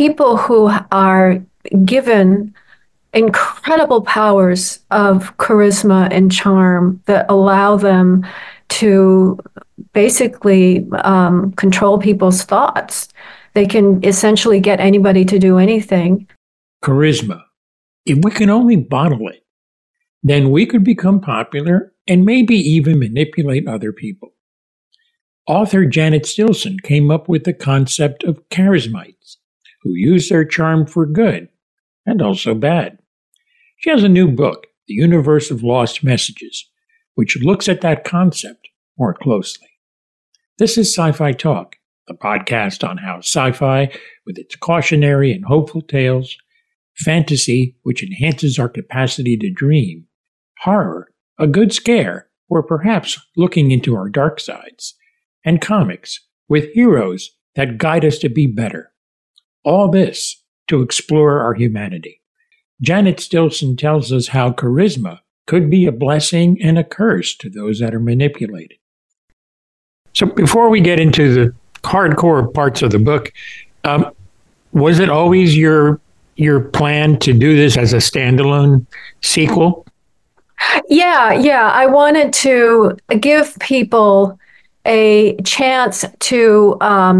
people who are given incredible powers of charisma and charm that allow them to basically control people's thoughts. They can essentially get anybody to do anything. Charisma. If we can only bottle it, then we could become popular and maybe even manipulate other people. Author Janet Stilson came up with the concept of charismites, who use their charm for good and also bad. She has a new book, The Universe of Lost Messages, which looks at that concept more closely. This is Sci-Fi Talk, the podcast on how sci-fi, with its cautionary and hopeful tales, fantasy, which enhances our capacity to dream, horror, a good scare, or perhaps looking into our dark sides, and comics, with heroes that guide us to be better. All this to explore our humanity. Janet Stilson tells us how charisma could be a blessing and a curse to those that are manipulated. So before we get into the hardcore parts of the book, was it always your plan to do this as a standalone sequel? Yeah. I wanted to give people a chance to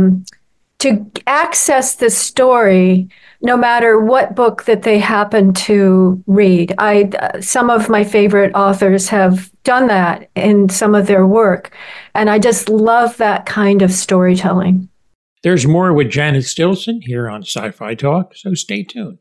access this story no matter what book that they happen to read. Some of my favorite authors have done that in some of their work, and I just love that kind of storytelling. There's more with Janet Stilson here on Sci-Fi Talk, so stay tuned.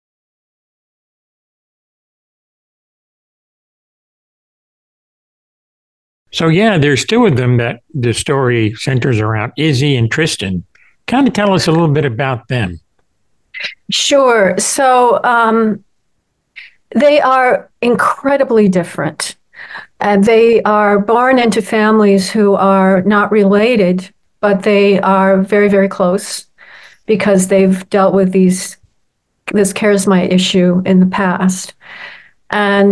So yeah, there's two of them that the story centers around, Izzy and Tristan. Kind of tell us a little bit about them. Sure. So they are incredibly different. And they are born into families who are not related, but they are very, very close because they've dealt with this charisma issue in the past. And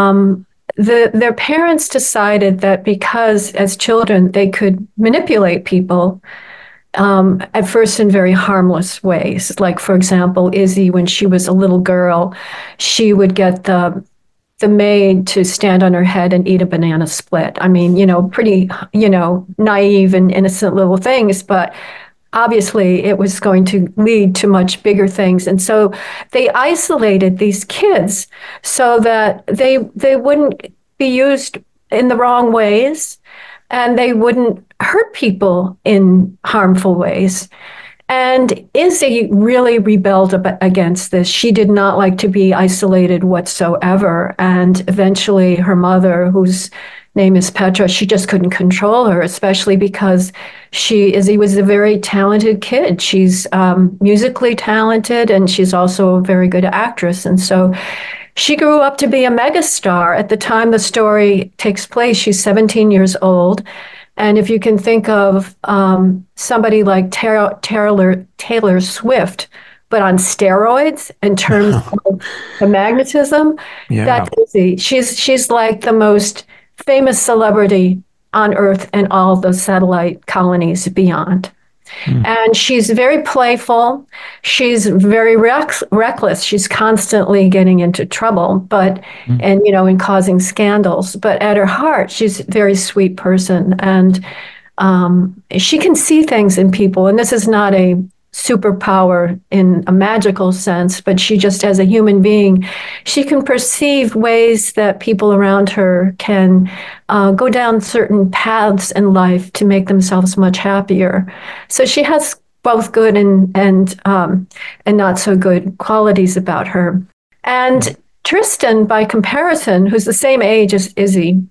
their parents decided that because as children they could manipulate people, at first in very harmless ways. Like, for example, Izzy, when she was a little girl, she would get the maid to stand on her head and eat a banana split. I mean, pretty, naive and innocent little things, but obviously it was going to lead to much bigger things. And so they isolated these kids so that they wouldn't be used in the wrong ways and they wouldn't hurt people in harmful ways. And Izzy really rebelled against this. She did not like to be isolated whatsoever. And eventually her mother, whose name is Petra, she just couldn't control her, especially because Izzy was a very talented kid. She's musically talented, and she's also a very good actress. And so she grew up to be a megastar. At the time the story takes place, she's 17 years old. And if you can think of somebody like Taylor Swift, but on steroids in terms of the magnetism, that's Izzy. She's like the most famous celebrity on Earth and all the satellite colonies beyond. And she's very playful. She's very reckless. She's constantly getting into trouble, and causing scandals. But at her heart, she's a very sweet person, and she can see things in people. And this is not a superpower in a magical sense, but she just, as a human being, she can perceive ways that people around her can go down certain paths in life to make themselves much happier. So she has both good and not so good qualities about her. And Tristan, by comparison, who's the same age as Izzy,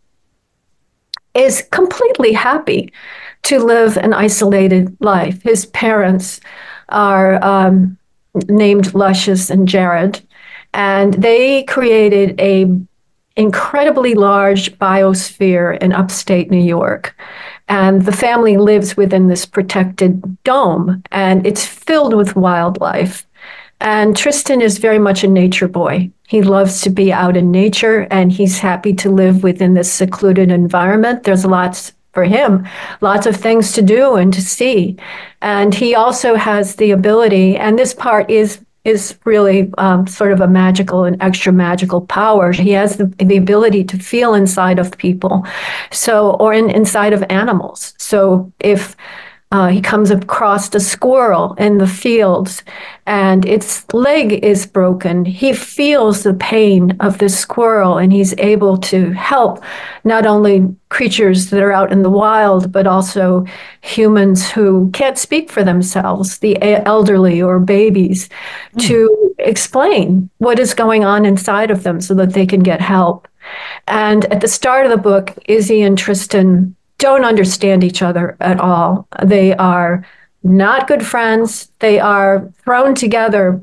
is completely happy to live an isolated life. His parents are named Luscious and Jared, and they created a incredibly large biosphere in upstate New York. And the family lives within this protected dome, and it's filled with wildlife. And Tristan is very much a nature boy. He loves to be out in nature, and he's happy to live within this secluded environment. There's lots for him lots of things to do and to see. And he also has the ability, and this part is really sort of a magical and extra magical power. He has the ability to feel inside of people, so or inside of animals. So if he comes across a squirrel in the fields and its leg is broken, he feels the pain of the squirrel, and he's able to help not only creatures that are out in the wild, but also humans who can't speak for themselves, the elderly or babies, to explain what is going on inside of them so that they can get help. And at the start of the book, Izzy and Tristan don't understand each other at all. They are not good friends. They are thrown together,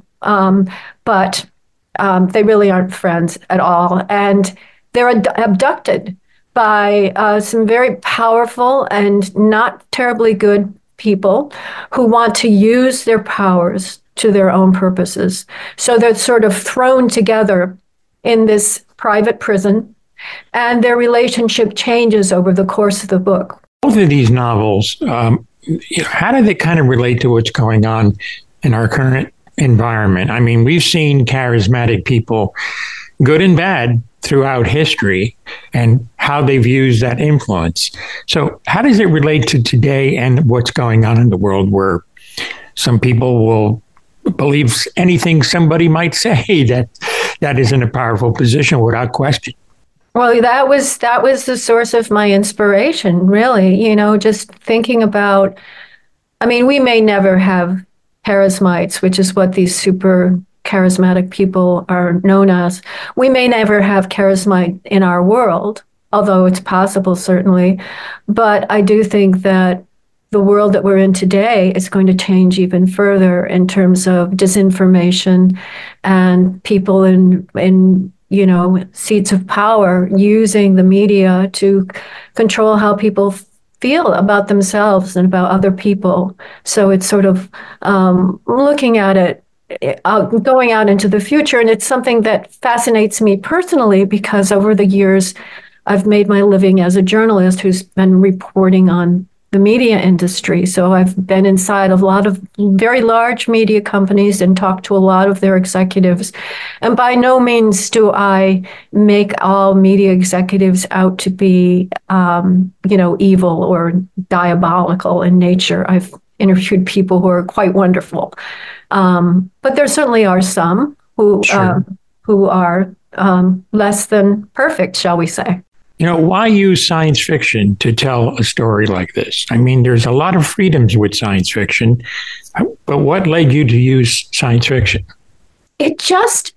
but they really aren't friends at all. And they're abducted by some very powerful and not terribly good people who want to use their powers to their own purposes. So they're sort of thrown together in this private prison, and their relationship changes over the course of the book. Both of these novels, how do they kind of relate to what's going on in our current environment? I mean, we've seen charismatic people, good and bad, throughout history, and how they've used that influence. So how does it relate to today and what's going on in the world, where some people will believe anything somebody might say that is in a powerful position without question? Well, that was the source of my inspiration, really, just thinking about, I mean, we may never have charismites, which is what these super charismatic people are known as. We may never have charismite in our world, although it's possible, certainly. But I do think that the world that we're in today is going to change even further in terms of disinformation and people in seats of power using the media to control how people feel about themselves and about other people. So it's sort of looking at it, going out into the future. And it's something that fascinates me personally, because over the years, I've made my living as a journalist who's been reporting on the media industry. So I've been inside a lot of very large media companies and talked to a lot of their executives. And by no means do I make all media executives out to be, evil or diabolical in nature. I've interviewed people who are quite wonderful. But there certainly are some who are less than perfect, shall we say. Why use science fiction to tell a story like this? I mean, there's a lot of freedoms with science fiction, but what led you to use science fiction? It just,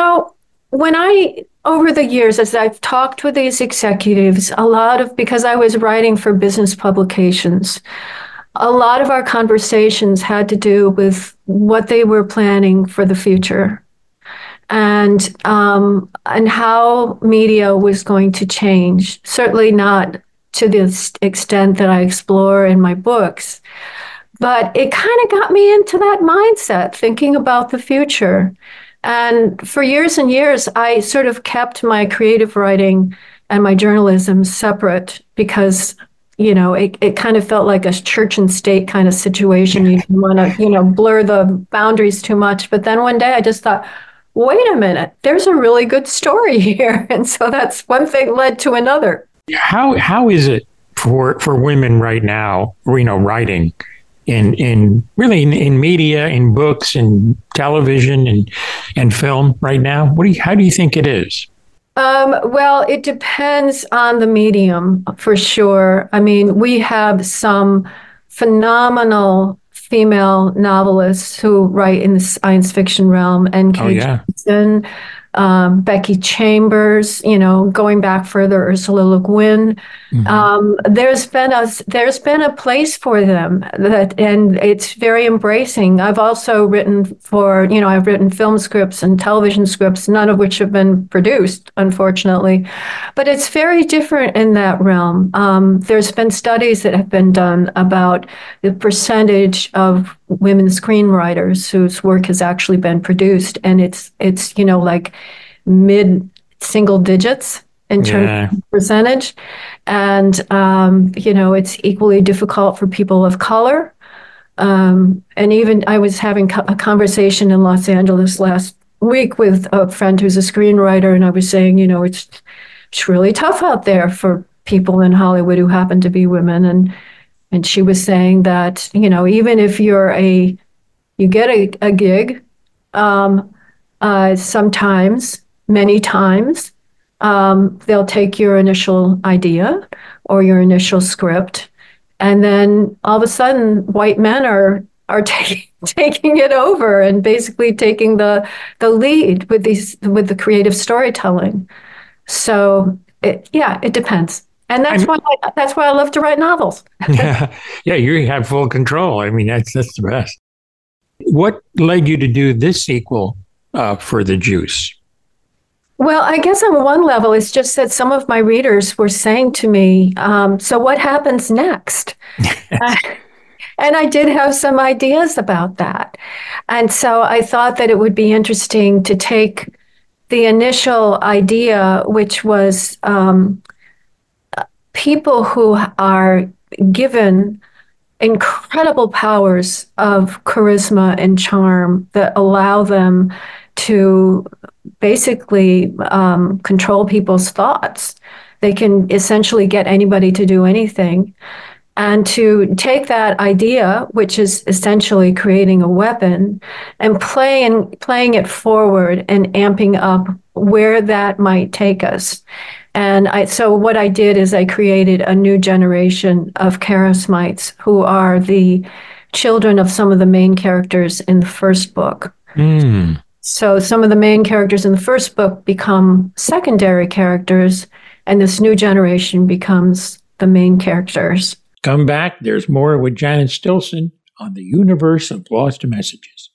over the years, as I've talked with these executives, because I was writing for business publications, a lot of our conversations had to do with what they were planning for the future. And how media was going to change, certainly not to the extent that I explore in my books. But it kind of got me into that mindset, thinking about the future. And for years and years, I sort of kept my creative writing and my journalism separate because, it kind of felt like a church and state kind of situation. You didn't want to, blur the boundaries too much. But then one day I just thought, wait a minute, there's a really good story here. And so that's one thing led to another. How is it for women right now, writing in media, in books, in television and film right now? How do you think it is? Well, it depends on the medium, for sure. I mean, we have some phenomenal female novelists who write in the science fiction realm, N.K. Jemisin, Becky Chambers, going back further, Ursula Le Guin. Mm-hmm. There's been a place for them and it's very embracing. I've also written I've written film scripts and television scripts, none of which have been produced, unfortunately. But it's very different in that realm. There's been studies that have been done about the percentage of women screenwriters whose work has actually been produced, and it's like mid single digits. in terms Yeah. of percentage. And, it's equally difficult for people of color. And even I was having a conversation in Los Angeles last week with a friend who's a screenwriter, and I was saying, it's really tough out there for people in Hollywood who happen to be women. And she was saying that, even if you get a gig, sometimes, many times, they'll take your initial idea or your initial script, and then all of a sudden, white men are taking it over and basically taking the lead with the creative storytelling. So it depends, and that's why I love to write novels. Yeah, you have full control. I mean, that's the best. What led you to do this sequel for The Juice? Well, I guess on one level, it's just that some of my readers were saying to me, so what happens next? And I did have some ideas about that. And so I thought that it would be interesting to take the initial idea, which was people who are given incredible powers of charisma and charm that allow them to basically control people's thoughts. They can essentially get anybody to do anything. And to take that idea, which is essentially creating a weapon, and playing it forward and amping up where that might take us. And so what I did is I created a new generation of charismites who are the children of some of the main characters in the first book. Mm. So some of the main characters in the first book become secondary characters, and this new generation becomes the main characters. Come back. There's more with Janet Stilson on the Universe of Lost Messages.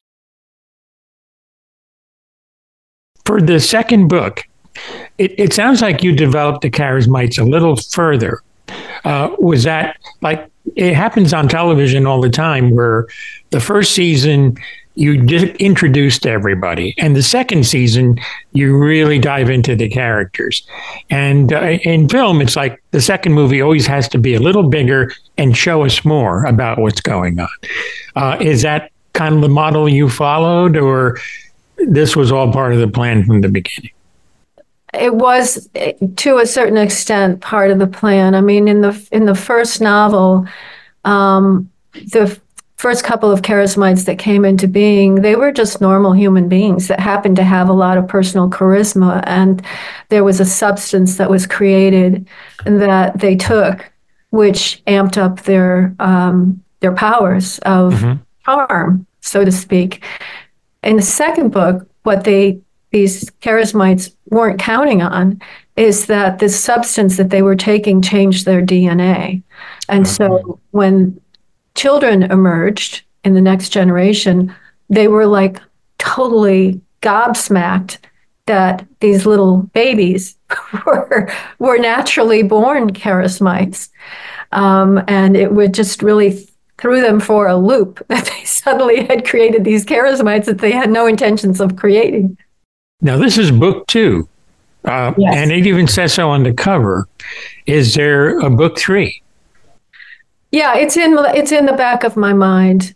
For the second book, it sounds like you developed the charismites a little further. Was that like it happens on television all the time where the first season you just introduced everybody, and the second season you really dive into the characters. And in film, it's like the second movie always has to be a little bigger and show us more about what's going on. Is that kind of the model you followed, or this was all part of the plan from the beginning? It was, to a certain extent, part of the plan. I mean, in the first novel, the first couple of charismites that came into being, they were just normal human beings that happened to have a lot of personal charisma, and there was a substance that was created that they took, which amped up their powers of charm, so to speak. In the second book, what these charismites weren't counting on is that this substance that they were taking changed their DNA. And so when children emerged in the next generation, they were like totally gobsmacked that these little babies were naturally born charismites. And it would just really threw them for a loop that they suddenly had created these charismites that they had no intentions of creating. Now, this is book 2, Yes. and it even says so on the cover. Is there a book 3? Yeah, it's in the back of my mind.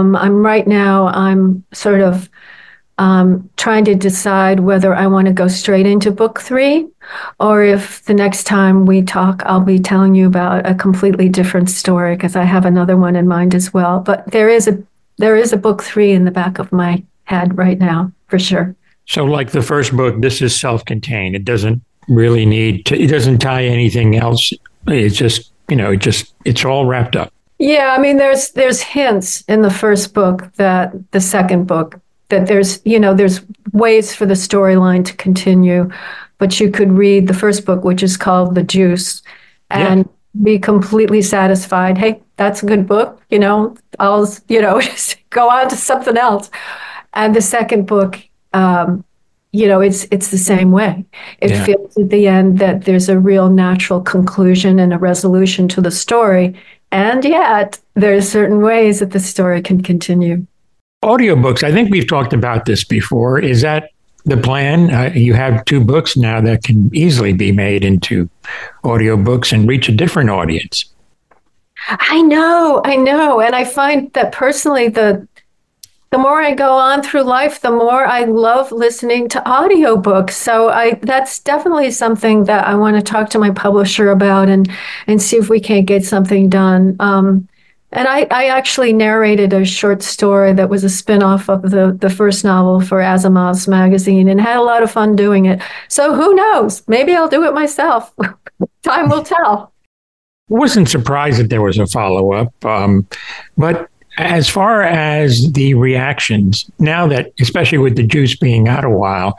I'm sort of trying to decide whether I want to go straight into book 3, or if the next time we talk, I'll be telling you about a completely different story, because I have another one in mind as well. But there is a book 3 in the back of my head right now, for sure. So like the first book, this is self-contained. It doesn't really it doesn't tie anything else. It's just, it's all wrapped up. Yeah, I mean, there's hints in the first book that the second book, that there's ways for the storyline to continue, but you could read the first book, which is called The Juice, and be completely satisfied. Hey, that's a good book. I'll, just go on to something else. And the second book, it's the same way. It feels at the end that there's a real natural conclusion and a resolution to the story. And yet there's certain ways that the story can continue. Audiobooks, I think we've talked about this before. Is that the plan? You have two books now that can easily be made into audiobooks and reach a different audience. I know. And I find that personally, the more I go on through life, the more I love listening to audiobooks. So that's definitely something that I want to talk to my publisher about and see if we can't get something done. And I actually narrated a short story that was a spin-off of the first novel for Asimov's magazine and had a lot of fun doing it. So who knows? Maybe I'll do it myself. Time will tell. Wasn't surprised that there was a follow-up, but as far as the reactions, now that, especially with The Juice being out a while,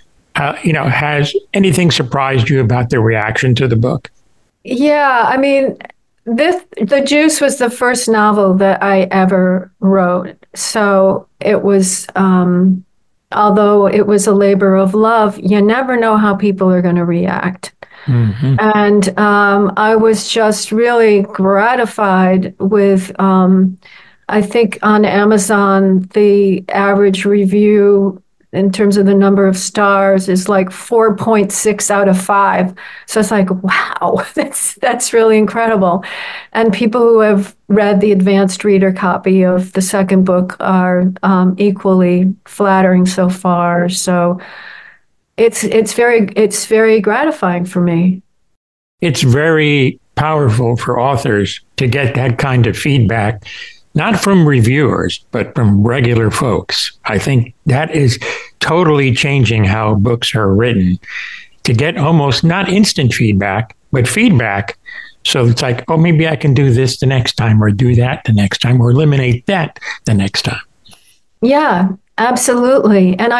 has anything surprised you about the reaction to the book? Yeah, I mean, The Juice was the first novel that I ever wrote. So it was, although it was a labor of love, you never know how people are going to react. Mm-hmm. And I was just really gratified with, I think on Amazon, the average review in terms of the number of stars is like 4.6 out of 5. So it's like, wow, that's really incredible. And people who have read the advanced reader copy of the second book are equally flattering so far. So it's very gratifying for me. It's very powerful for authors to get that kind of feedback, not from reviewers, but from regular folks. I think that is totally changing how books are written, to get almost not instant feedback, but feedback. So it's like, oh, maybe I can do this the next time, or do that the next time, or eliminate that the next time. Yeah, absolutely. And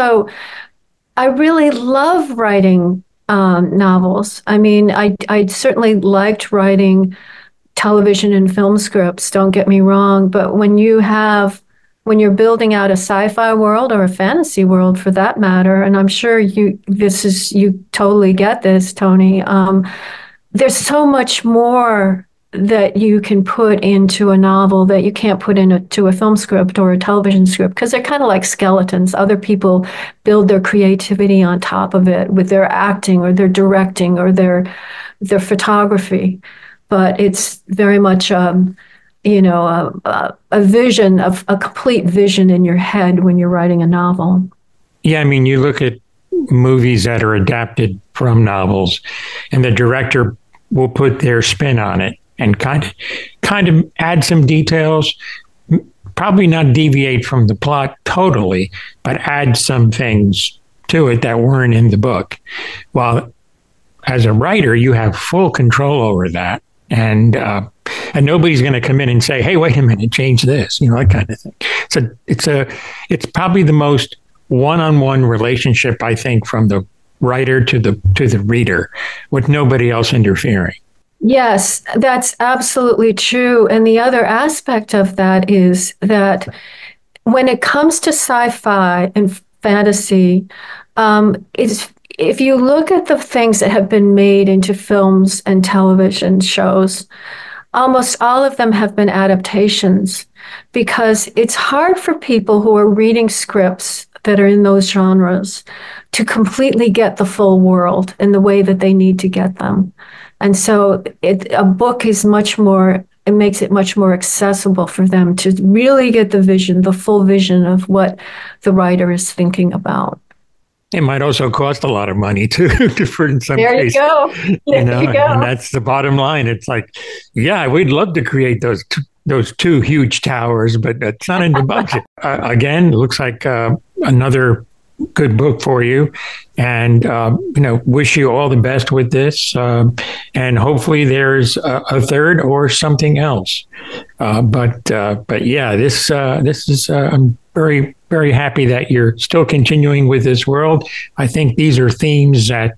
I really love writing novels. I mean, I certainly liked writing television and film scripts, don't get me wrong, but when you're building out a sci-fi world or a fantasy world for that matter, and I'm sure you totally get this, Tony, there's so much more that you can put into a novel that you can't put into a film script or a television script, because they're kind of like skeletons. Other people build their creativity on top of it with their acting or their directing or their photography. But it's very much, a vision of a complete vision in your head when you're writing a novel. Yeah, I mean, you look at movies that are adapted from novels, and the director will put their spin on it and kind of add some details, probably not deviate from the plot totally, but add some things to it that weren't in the book. While as a writer, you have full control over that. And nobody's going to come in and say, "Hey, wait a minute, change this," that kind of thing. So it's probably the most one-on-one relationship, I think, from the writer to the reader, with nobody else interfering. Yes, that's absolutely true. And the other aspect of that is that when it comes to sci-fi and fantasy, if you look at the things that have been made into films and television shows, almost all of them have been adaptations, because it's hard for people who are reading scripts that are in those genres to completely get the full world in the way that they need to get them. And so a book is it makes it much more accessible for them to really get the full vision of what the writer is thinking about. It might also cost a lot of money too, for in some there cases. You go. There you go. And that's the bottom line. It's like, yeah, we'd love to create those two huge towers, but it's not in the budget. Again, it looks like another good book for you, and wish you all the best with this. And hopefully, there's a third or something else. But yeah, this is. I'm very, very happy that you're still continuing with this world. I think these are themes that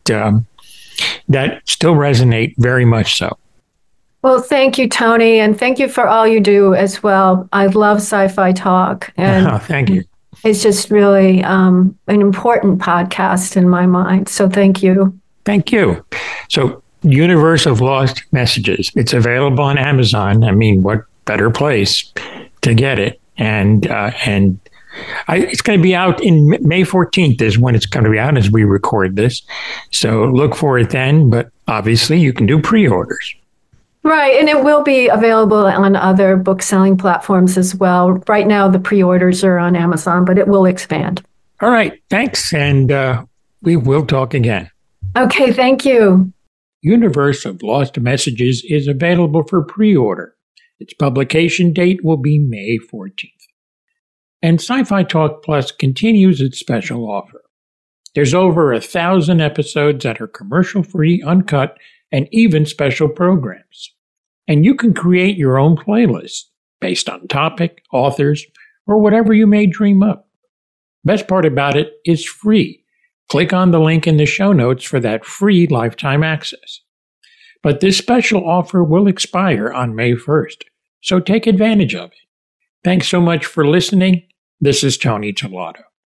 still resonate very much so. Well, thank you, Tony, and thank you for all you do as well. I love Sci-Fi Talk, and thank you. It's just really an important podcast in my mind. So thank you. Thank you. So, Universe of Lost Messages. It's available on Amazon. I mean, what better place to get it? And It's going to be out in May 14th is when it's going to be out as we record this. So look for it then, but obviously you can do pre-orders. Right, and it will be available on other book selling platforms as well. Right now, the pre-orders are on Amazon, but it will expand. All right, thanks, and we will talk again. Okay, thank you. Universe of Lost Messages is available for pre-order. Its publication date will be May 14th. And Sci-Fi Talk Plus continues its special offer. There's over 1,000 episodes that are commercial-free, uncut, and even special programs. And you can create your own playlist based on topic, authors, or whatever you may dream up. Best part about it is free. Click on the link in the show notes for that free lifetime access. But this special offer will expire on May 1st, so take advantage of it. Thanks so much for listening. This is Tony Tellado.